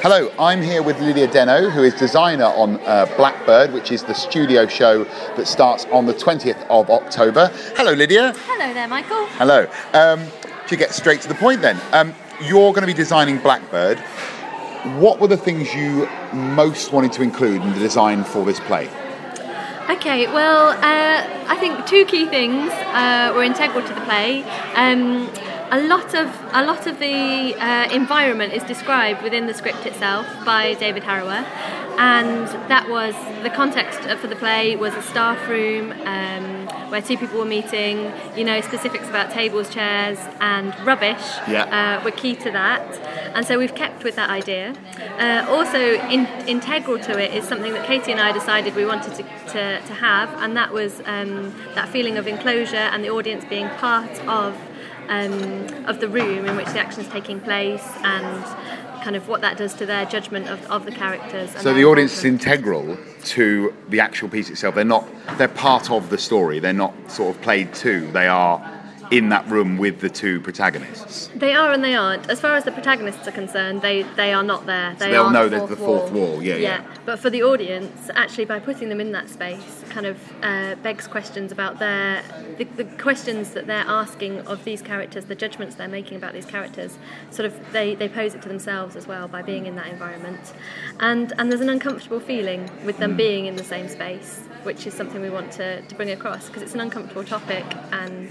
Hello, I'm here with Lydia Deno, who is designer on Blackbird, which is the studio show that starts on the 20th of October. Hello, Lydia. Hello there, Michael. Hello. To get straight to the point then, you're going to be designing Blackbird. What were the things you most wanted to include in the design for this play? Okay, well, I think two key things were integral to the play. A lot of the environment is described within the script itself by David Harrower, and that was the context for the play was a staff room where two people were meeting. You know, specifics about tables, chairs, and rubbish were key to that, and so we've kept with that idea. Also, integral to it is something that Katie and I decided we wanted to have, and that was that feeling of enclosure and the audience being part of the room in which the action is taking place, and kind of what that does to their judgment of the characters. So the audience is integral to the actual piece itself. They're part of the story. They're not sort of played to. They are in that room with the two protagonists. They are and they aren't. As far as the protagonists are concerned, they are not there. So they'll know there's the fourth wall. Yeah. But for the audience, actually, by putting them in that space, kind of begs questions about the questions that they're asking of these characters, the judgments they're making about these characters. Sort of, they pose it to themselves as well by being in that environment, and there's an uncomfortable feeling with them being in the same space, which is something we want to bring across, because it's an uncomfortable topic, and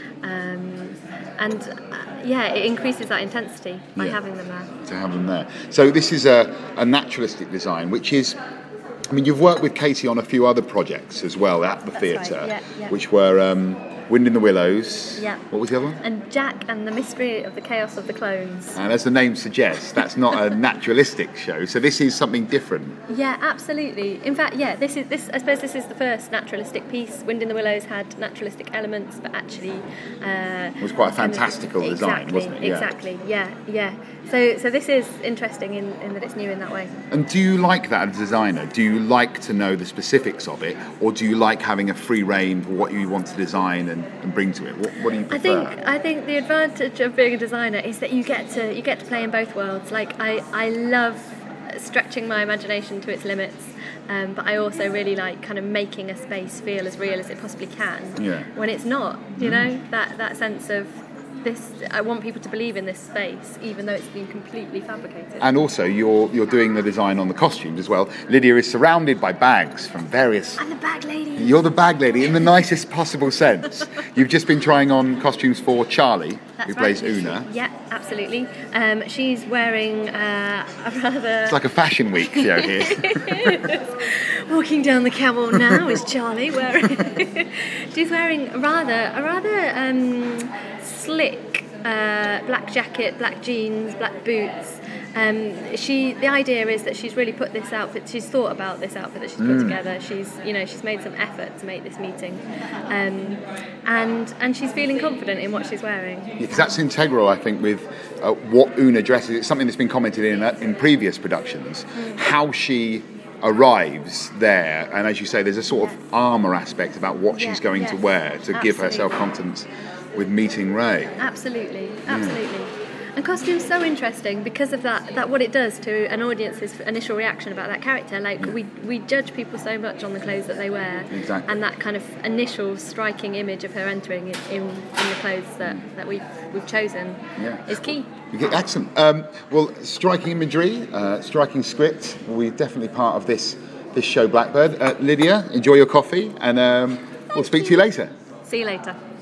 it increases that intensity by having them there. To have them there. So this is a naturalistic design, which is, I mean, you've worked with Katie on a few other projects as well at the theatre, which were Wind in the Willows. Yeah. What was the other one? And Jack and the Mystery of the Chaos of the Clones. And as the name suggests, that's not a naturalistic show, so this is something different. Yeah, absolutely. In fact, this. I suppose this is the first naturalistic piece. Wind in the Willows had naturalistic elements, but actually it was quite a fantastical design, wasn't it? Exactly. Yeah. So this is interesting in that it's new in that way. And do you like that as a designer? Do you like to know the specifics of it, or do you like having a free rein for what you want to design and bring to it? What do you prefer? I think the advantage of being a designer is that you get to play in both worlds. Like I love stretching my imagination to its limits, but I also really like kind of making a space feel as real as it possibly can when it's not. You know, that sense of this. I want people to believe in this space, even though it's been completely fabricated. And also, you're doing the design on the costumes as well. Lydia is surrounded by bags from various. I'm the bag lady. You're the bag lady in the nicest possible sense. You've just been trying on costumes for Charlie, who plays Una. Yeah, absolutely. She's wearing a rather. It's like a fashion week show here. Walking down the camel now is Charlie wearing. She's wearing a rather slick black jacket, black jeans, black boots. The idea is that she's really put this outfit. She's thought about this outfit that she's put together. She's made some effort to make this meeting, and she's feeling confident in what she's wearing. Because that's integral, I think, with what Una dresses. It's something that's been commented in previous productions. How she arrives there, and as you say, there's a sort of armour aspect about what she's going to wear to give her self-confidence with meeting Ray. Absolutely. And costume's so interesting because of that what it does to an audience's initial reaction about that character. Like we judge people so much on the clothes that they wear, and that kind of initial striking image of her entering in the clothes that we've chosen is key. Excellent. Well, striking imagery, striking script. We're definitely part of this show, Blackbird. Lydia, enjoy your coffee, and we'll speak to you later. See you later.